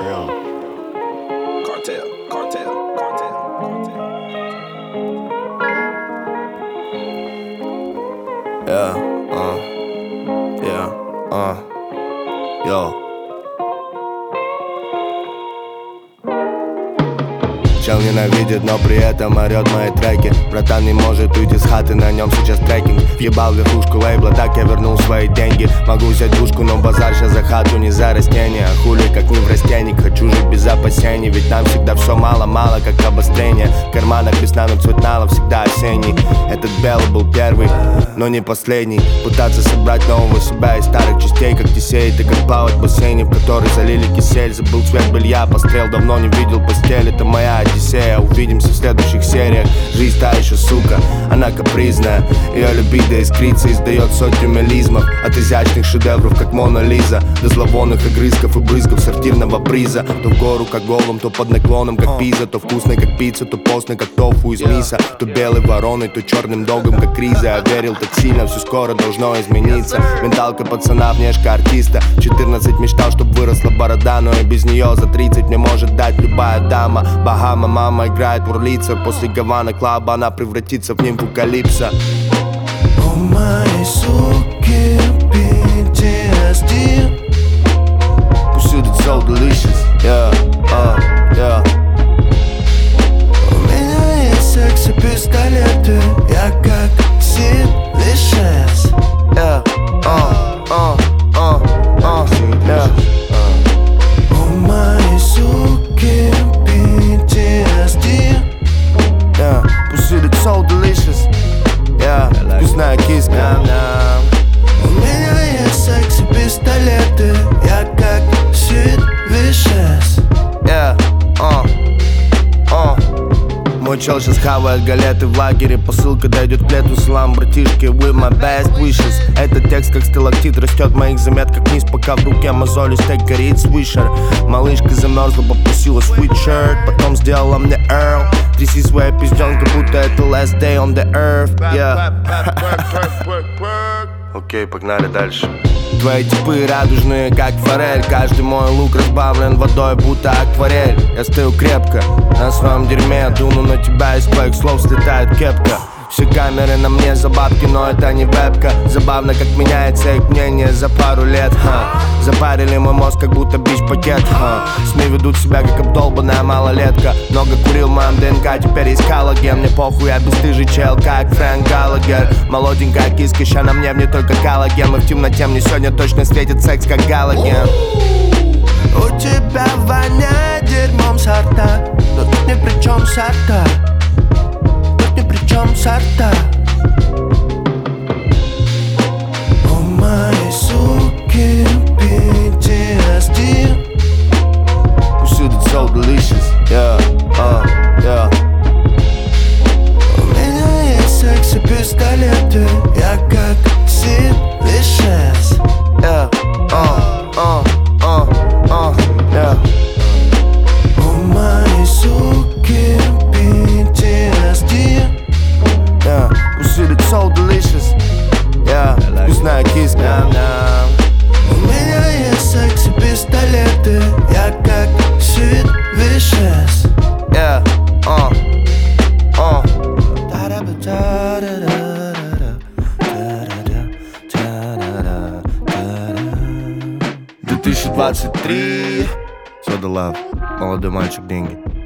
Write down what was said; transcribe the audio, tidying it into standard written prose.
Trail. Cartel. Yo. Чел ненавидит, но при этом орёт мои треки. Братан не может уйти с хаты, на нем сейчас трекинг. Въебал верхушку лейбла, так я вернул свои деньги. Могу взять душку, но базар сейчас за хату, не за растения. Хули, как не в растенник, хочу жить без опасений. Ведь нам всегда все мало-мало, как обострение. В карманах весна, но цвет нала всегда осенний. Этот белый был первый, но не последний. Пытаться собрать нового себя из старых частей, как тесей. Ты как плавать в бассейне, в который залили кисель. Забыл цвет белья, пострел, давно не видел постель. Это моя Одиссея, увидимся в следующих сериях. Жизнь та еще сука, она капризная. Ее либидо искрится, издает сотню мелизмов. От изящных шедевров, как Мона Лиза, до зловонных огрызков и брызгов сортирного бриза. То в гору, как голым, то под наклоном, как пиза. То вкусный, как пицца, то постный, как тофу из миса. То белой вороной, то черным догом, как Криза. Я верил так сильно, все скоро должно измениться. Менталка пацана, внешка артиста. 14 мечтал, чтоб выросла борода, но и без нее за 30 мне может дать любая дама. Багама, мама играет в урлица. После Гавана Клаба она превратится в нимфу Калипсо. У моей суки PTSD. Pursuit is so delicious, yeah. У меня есть секс и пистолеты. Я как Сид Вишес. Yeah, У моей суки PTSD. yeah. Pursuit is so delicious, yeah. Вкусная киска. У меня есть секс и пистолеты. Я как Сид Вишес. Yeah, Мой чел сейчас хавает галеты в лагере. Посылка дойдет к лету, салам, братишки, with my best wishes. Этот текст как сталактит растет в моих заметках вниз, пока в руке мозоли стек горит свишер. Малышка замерзла, попросила sweatshirt, потом сделала мне Earl. Тряси своей пизденкой, будто это last day on the earth, yeah. Окей, погнали дальше. Твои типы радужные, как форель. Каждый мой лук разбавлен водой, будто акварель. Я стою крепко на своем дерьме. Дуну на тебя, из твоих слов слетает кепка. Все камеры на мне за бабки, но это не вебка. Забавно, как меняется их мнение за пару лет, Запарили мой мозг, как будто бич-пакет, СМИ ведут себя, как обдолбанная малолетка. Много курил в моем ДНК, теперь есть коллаген. Мне похуй, я бесстыжий чел, как Фрэнк Галагер. Молоденькая киска, ща на мне только коллаген. Мы в темноте, мне сегодня точно светит секс, как галоген. У тебя воняет дерьмом сорта, но тут ни при чем сорта. Тут ни при чем сорта. У моей суки PTSD. Pursuit is so delicious, yeah. У меня есть секс и пистолеты. Я как Сид Вишес. Yeah, yeah. У моей суки PTSD. Yeah, pursuit is so delicious, yeah. Вкусная киска. У меня есть секс и пистолеты. Я как Сид Вишес. Yeah, «2023». Soda Love. Молодой мальчик, деньги.